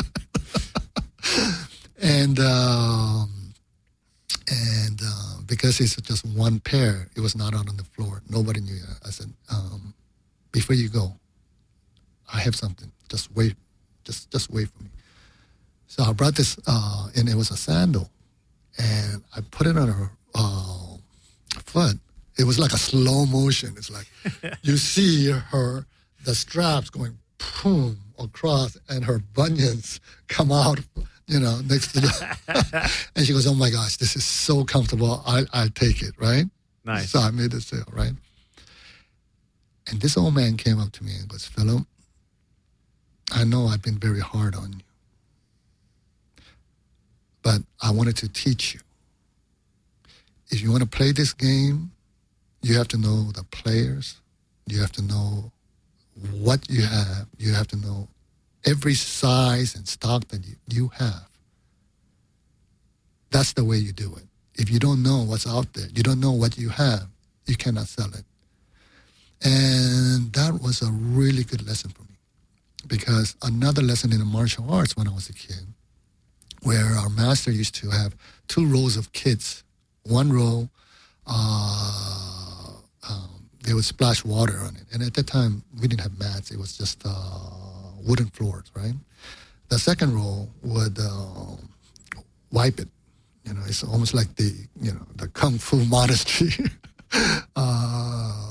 and um, and uh, because it's just one pair, it was not out on the floor. Nobody knew that. I said, um, before you go, I have something. Just wait. Just just wait for me. So I brought this, uh, and it was a sandal. And I put it on her uh, foot. It was like a slow motion. It's like you see her, the straps going boom across, and her bunions come out, you know, next to the. And she goes, "Oh my gosh, this is so comfortable. I I'll take it." Right? Nice. So I made the sale, right? And this old man came up to me and goes, "Philip, I know I've been very hard on you, but I wanted to teach you. If you want to play this game, you have to know the players. You have to know what you have. You have to know every size and stock that you, you have. That's the way you do it. If you don't know what's out there, you don't know what you have, you cannot sell it." And that was a really good lesson for me, because another lesson in the martial arts when I was a kid, where our master used to have two rows of kids. One row, uh, um, they would splash water on it. And at that time, we didn't have mats. It was just uh, wooden floors, right? The second row would uh, wipe it. You know, it's almost like the, you know, the Kung Fu monastery. uh,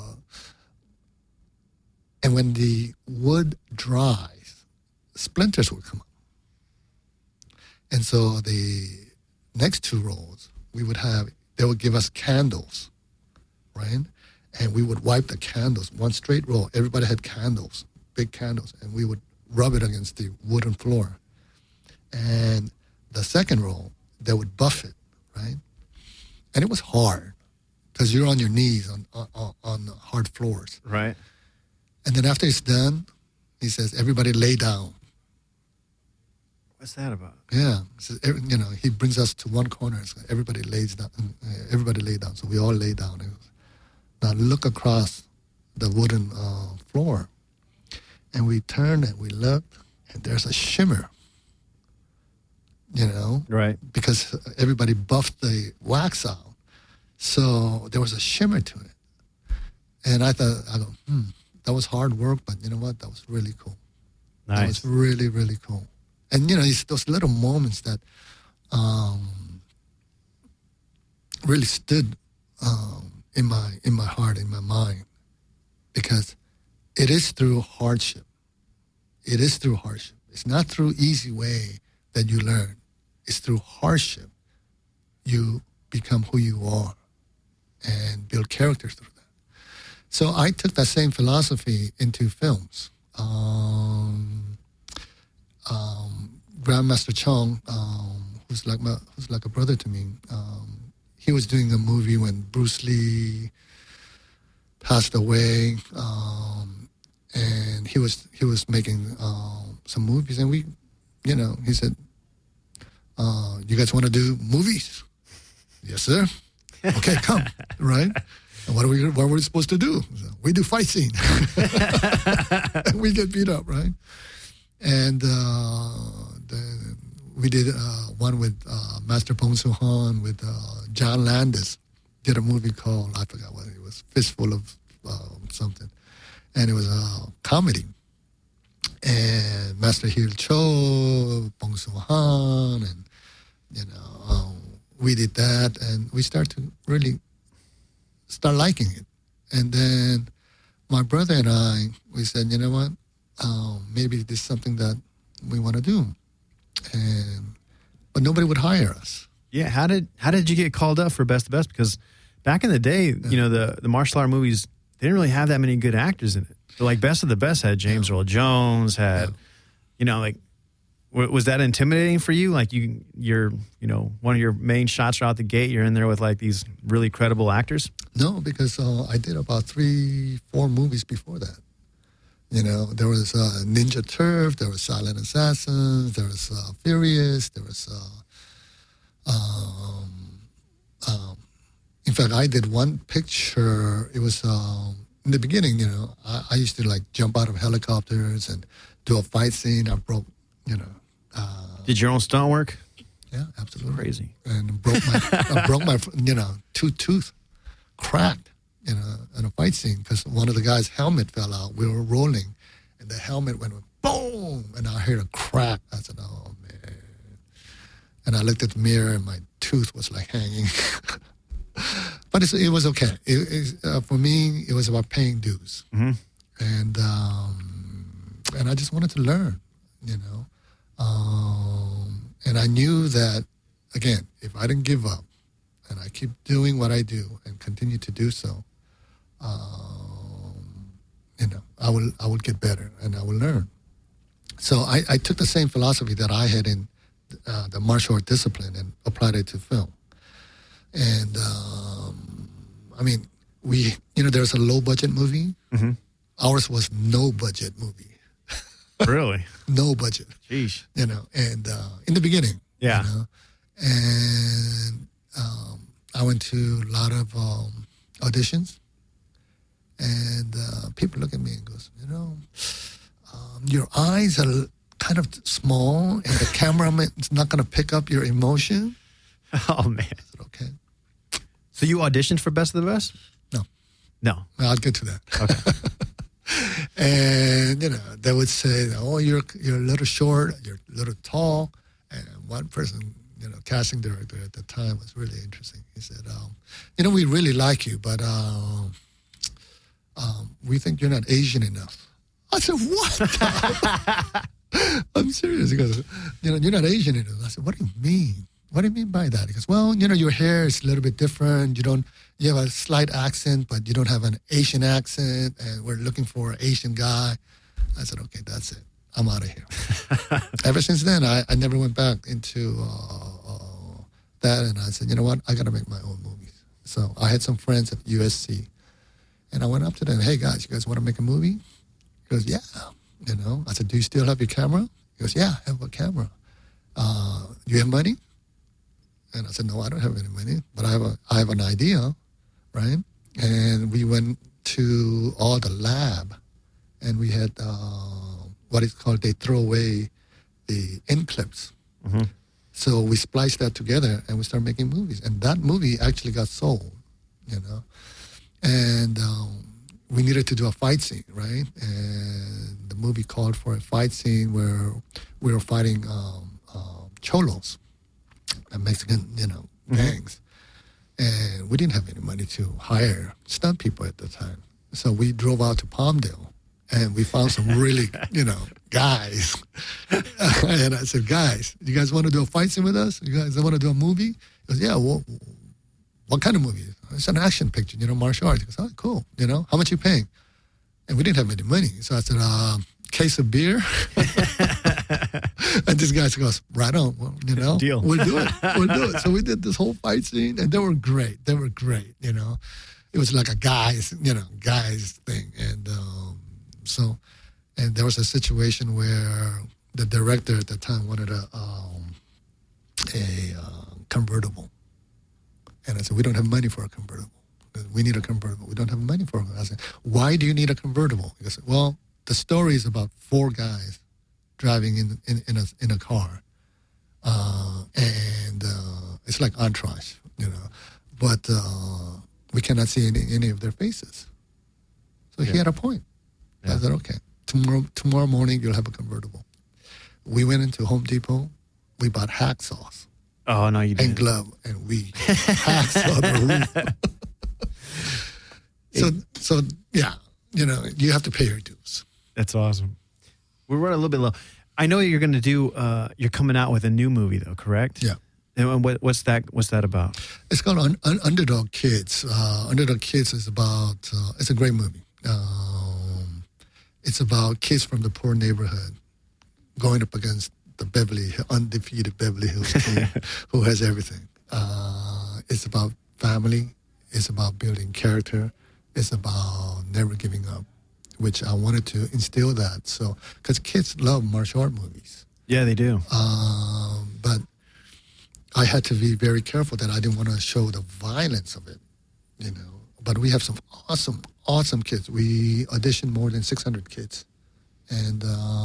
and when the wood dries, splinters would come up. And so the next two rows, we would have, they would give us candles, right? And we would wipe the candles, one straight row. Everybody had candles, big candles, and we would rub it against the wooden floor. And the second row, they would buff it, right? And it was hard because you're on your knees on, on, on hard floors. Right. And then after it's done, he says, everybody lay down. What's that about? Yeah, so, you know, he brings us to one corner. So everybody lays down. Everybody lay down. So we all lay down. Now look across the wooden uh, floor, and we turned and we looked, and there's a shimmer. You know, right? Because everybody buffed the wax out, so there was a shimmer to it. And I thought, I go, hmm, that was hard work, but you know what? That was really cool. Nice. That was really, really cool. And, you know, it's those little moments that um, really stood um, in my in my heart, in my mind, because it is through hardship. It is through hardship. It's not through easy way that you learn. It's through hardship you become who you are and build character through that. So I took that same philosophy into films. Um, um, Grandmaster Chong, um, who's like my, who's like a brother to me, um, he was doing a movie when Bruce Lee passed away, um, and he was he was making uh, some movies, and we, you know, he said, uh, "You guys want to do movies?" Yes, sir. Okay, come, right? And what are we? What are we supposed to do? So, we do fight scene. And we get beat up, right? And uh, the, we did uh, one with uh, Master Bong Soo-han with uh, John Landis. Did a movie called, I forgot what it was, Fistful of uh, something. And it was a comedy. And Master Hill Cho, Bong Soo-han, and, you know, um, we did that. And we started to really start liking it. And then my brother and I, we said, you know what? Um, maybe this is something that we want to do, and but nobody would hire us. Yeah, how did how did you get called up for Best of Best? Because back in the day, yeah. you know, the the martial art movies, they didn't really have that many good actors in it. So like Best of the Best had James yeah. Earl Jones, had yeah. you know, like w- was that intimidating for you? Like you, you're you know, one of your main shots are out the gate. You're in there with like these really credible actors. No, because uh, I did about three, four movies before that. You know, there was uh, Ninja Turf, there was Silent Assassins, there was uh, Furious, there was, uh, um, um, in fact, I did one picture. It was, um, in the beginning, you know, I, I used to like jump out of helicopters and do a fight scene. I broke, you know. Uh, did your own stunt work? Yeah, absolutely. Crazy. And broke my, I broke my, you know, two tooth, cracked. In a, in a fight scene, because one of the guys' helmet fell out. We were rolling, and the helmet went boom, and I heard a crack. I said, "Oh man!" And I looked at the mirror, and my tooth was like hanging. But it's, it was okay. It, it, uh, for me, it was about paying dues, mm-hmm. and um, and I just wanted to learn, you know. Um, and I knew that again, if I didn't give up, and I keep doing what I do and continue to do so. Um, you know, I will I will get better and I will learn. So I, I took the same philosophy that I had in uh, the martial art discipline and applied it to film. And um, I mean, we you know, there's a low budget movie. Mm-hmm. Ours was no budget movie. Really? No budget. Jeez. You know, and uh, in the beginning. Yeah. You know, and um, I went to a lot of um, auditions. And uh, people look at me and goes, you know, um, your eyes are kind of small, and the cameraman is not going to pick up your emotion. Oh man! I said, okay. So you auditioned for Best of the Best? No, no. I'll get to that. Okay. And you know, they would say, oh, you're you're a little short, you're a little tall, and one person, you know, casting director at the time was really interesting. He said, um, you know, we really like you, but. Um, Um, we think you're not Asian enough. I said, what? I'm serious. He goes, you know, you're not Asian enough. I said, what do you mean? What do you mean by that? He goes, well, you know, your hair is a little bit different. You don't, you have a slight accent, but you don't have an Asian accent, and we're looking for an Asian guy. I said, okay, that's it. I'm out of here. Ever since then, I, I never went back into uh, uh, that, and I said, you know what? I got to make my own movies. So I had some friends at U S C. And I went up to them, hey, guys, you guys want to make a movie? He goes, yeah. You know, I said, do you still have your camera? He goes, yeah, I have a camera. Uh, do you have money? And I said, no, I don't have any money, but I have a, I have an idea, right? And we went to all the lab, and we had uh, what is called, they throw away the end clips. Mm-hmm. So we spliced that together, and we started making movies. And that movie actually got sold, you know. And um, we needed to do a fight scene, right? And the movie called for a fight scene where we were fighting um, uh, cholos, the Mexican, you know, mm-hmm. gangs. And we didn't have any money to hire stunt people at the time. So we drove out to Palmdale, and we found some really, you know, guys. And I said, guys, you guys want to do a fight scene with us? You guys want to do a movie? He goes, yeah, well, what kind of movie? It's an action picture, you know, martial arts. He goes, oh, cool. You know, how much you paying? And we didn't have any money. So I said, uh, case of beer. And this guy goes, right on, well, you know, Deal. we'll do it. We'll do it. So we did this whole fight scene, and they were great. They were great, you know. It was like a guys, you know, guys thing. And um, so, and there was a situation where the director at the time wanted a, um, a uh, convertible. And I said, we don't have money for a convertible. We need a convertible. We don't have money for it. I said, why do you need a convertible? He goes, well, the story is about four guys driving in in, in a in a car, uh, and uh, it's like Entourage, you know. But uh, we cannot see any, any of their faces. So yeah. He had a point. Yeah. I said, okay, tomorrow tomorrow morning you'll have a convertible. We went into Home Depot. We bought hacksaws. Oh no, you didn't. And glove, and we hacksaw the roof. So, so yeah, you know, you have to pay your dues. That's awesome. We're running a little bit low. I know you're going to do. Uh, you're coming out with a new movie, though, correct? Yeah. And what, what's that? What's that about? It's called Un- Un- Underdog Kids. Uh, Underdog Kids is about. Uh, it's a great movie. Um, it's about kids from the poor neighborhood going up against the Beverly undefeated Beverly Hills team, who has everything. Uh, it's about family. It's about building character. It's about never giving up, which I wanted to instill that. So, because kids love martial art movies. Yeah, they do. Um, but I had to be very careful that I didn't want to show the violence of it, you know. But we have some awesome, awesome kids. We auditioned more than six hundred kids. And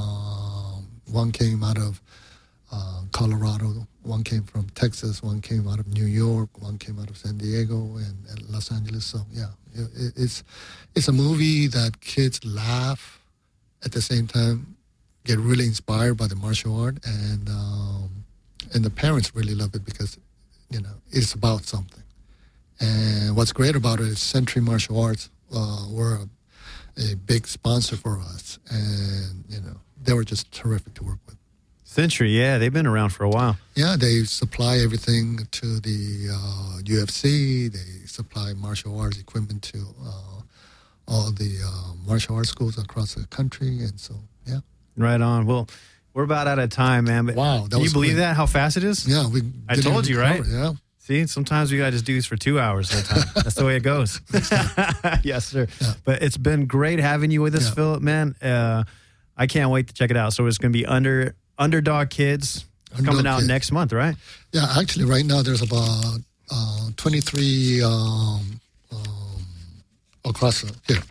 um, one came out of uh, Colorado, one came from Texas, one came out of New York, one came out of San Diego and, and Los Angeles. So, yeah, it, it's it's a movie that kids laugh at the same time, get really inspired by the martial art, and um, and the parents really love it because, you know, it's about something. And what's great about it is Century Martial Arts uh, were a, a big sponsor for us, and, you know, they were just terrific to work with. Century, yeah, they've been around for a while. Yeah, they supply everything to the uh, U F C. They supply martial arts equipment to uh, all the uh, martial arts schools across the country, and so, yeah. Right on. Well, we're about out of time, man. But wow, that can was you believe quick. that? How fast it is? Yeah, we. I didn't told even you, right? cover it, Yeah. See, sometimes we got to just do this for two hours at a time. That's the way it goes. Yes, sir. Yeah. But it's been great having you with us, Yeah. Philip, man. Uh, I can't wait to check it out. So it's going to be under Underdog Kids Underdog coming out Kids. next month, right? Yeah, actually, right now there's about uh, twenty-three um, um, across the, here.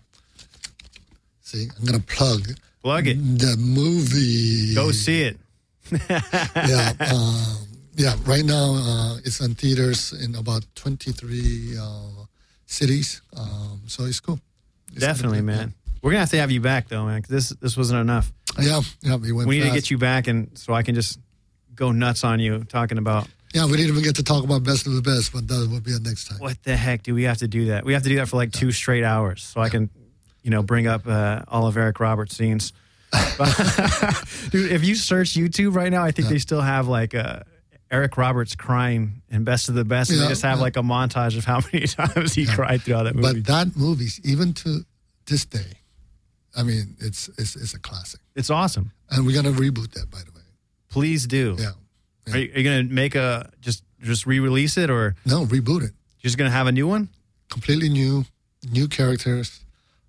See, I'm going to plug Plug it. the movie. Go see it. Yeah, um, yeah. Right now, uh, it's in theaters in about twenty-three uh, cities. Um, so it's cool. It's Definitely, gonna be- man. We're gonna have to have you back though, man. 'Cause this this wasn't enough. Yeah, yeah. We went. We need to fast. get you back, and so I can just go nuts on you talking about Yeah, we didn't even get to talk about best of the best, but that will be a next time. what the heck do we have to do that? We have to do that for like two straight hours, so I can, you know, bring up uh, all of Eric Roberts' scenes. Dude, if you search YouTube right now, I think Yeah. they still have like uh, Eric Roberts crying in Best of the Best, and Yeah, they just have yeah. like a montage of how many times he cried throughout that movie. But that movie, even to this day, I mean, it's it's it's a classic, It's awesome. and we're gonna reboot that, by the way. Please do. Yeah. yeah. Are you, are you gonna make a just just re-release it, or No, reboot it. you're just gonna have a new one? Completely new, new characters,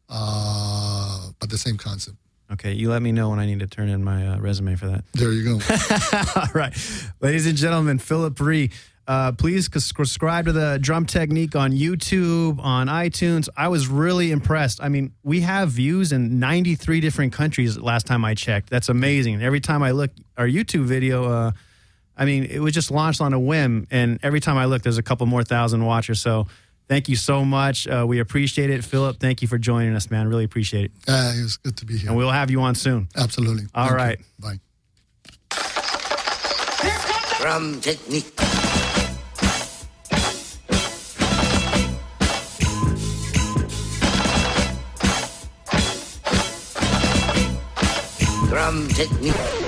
uh, but the same concept. Okay, you let me know when I need to turn in my uh, resume for that. There you go. All right. Ladies and gentlemen, Philip Ree. Uh, please subscribe to the Drum Technique on YouTube, on iTunes. I was really impressed. I mean, we have views in ninety-three different countries last time I checked. That's amazing. Every time I look, our YouTube video, uh, I mean, it was just launched on a whim. And every time I look, there's a couple more thousand watchers. So thank you so much. Uh, we appreciate it. Philip, thank you for joining us, man. Really appreciate it. Uh, it was good to be here. And we'll have you on soon. Absolutely. All Thank you. right. Bye. Drum Technique. Drum Technique.